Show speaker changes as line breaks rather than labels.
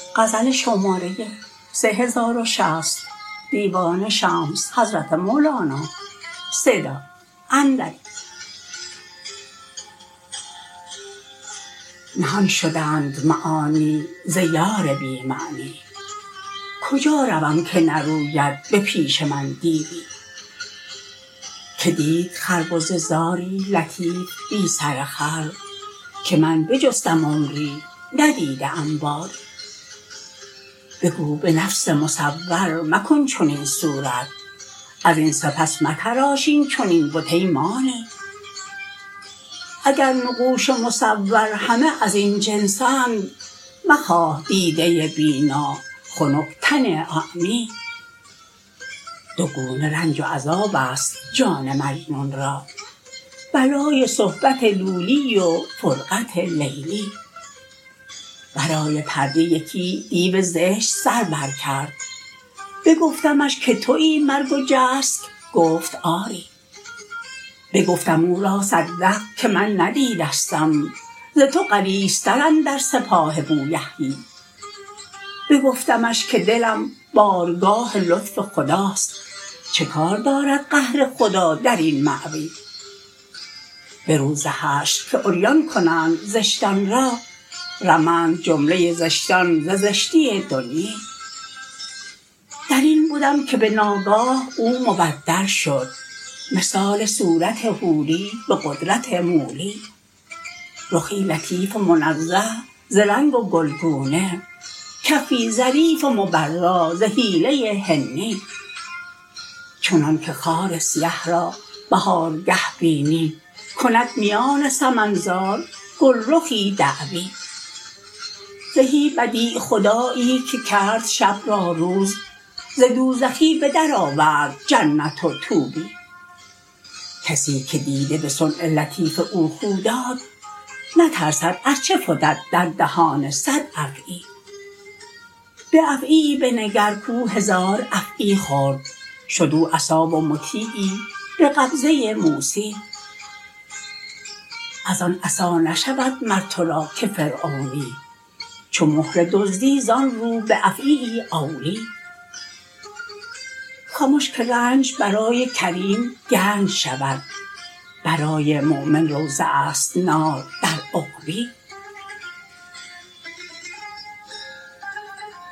غزل شماره 3060 دیوان شمس حضرت مولانا صدا اندری. نهان شدند معانی ز یار بی معنی، کجا روم که نروید به پیش من دیوی. که دید خربزه زاری لطیف بی سر خر، که من بجستم عمری ندیده ام باری. بگو به نفس مصور مکن چنین صورت، از این سپس متراش این چنین بت ای مانی. اگر نقوش مصور همه از این جنسند، مخواه دیده بینا خنک تن اعمی. دو گونه رنج و عذاب است جان مجنون را، بلای صحبت لولی و فرقت لیلی. ورای پرده یکی دیو زشت سر بر کرد، بگفتمش که تویی مرگ و جسک؟ گفت آری. بگفتم او را صدق که من ندیدستم، ز تو غلیظتر اندر سپاه بویحیی. بگفتمش که دلم بارگاه لطف خداست، چه کار دارد قهر خدا در این مأوی. به روز حشر که عریان کنند زشتان را، رمند جمله زشتان ز زشتی دنیی. در این بدم که به ناگاه او مبدل شد، مثال صورت حوری به قدرت مولی. رخی لطیف و منزه ز رنگ و گلگونه، کفی ظریف و مبرا ز حیله حنی. چنان که خار سیه را بهارگه بینی، کند میان سمن زار گلرخی دعوی. زهی بدیع خدایی که کرد شب را روز، ز دوزخی به در آورد جنت و طوبی. کسی که دیده به صنع لطیف او خو داد، نترسد ار چه فتد در دهان صد افعی. به افعیی بنگر کو هزار افعی خورد، شد او عصا و مطیعی به قبضه موسی. از آن عصا نشود مر تو را که فرعونی، چو مهره دزدی زان رو به افعیی اولی. خمش که رنج برای کریم گنج شود، برای مؤمن روضه است نار در عقبی.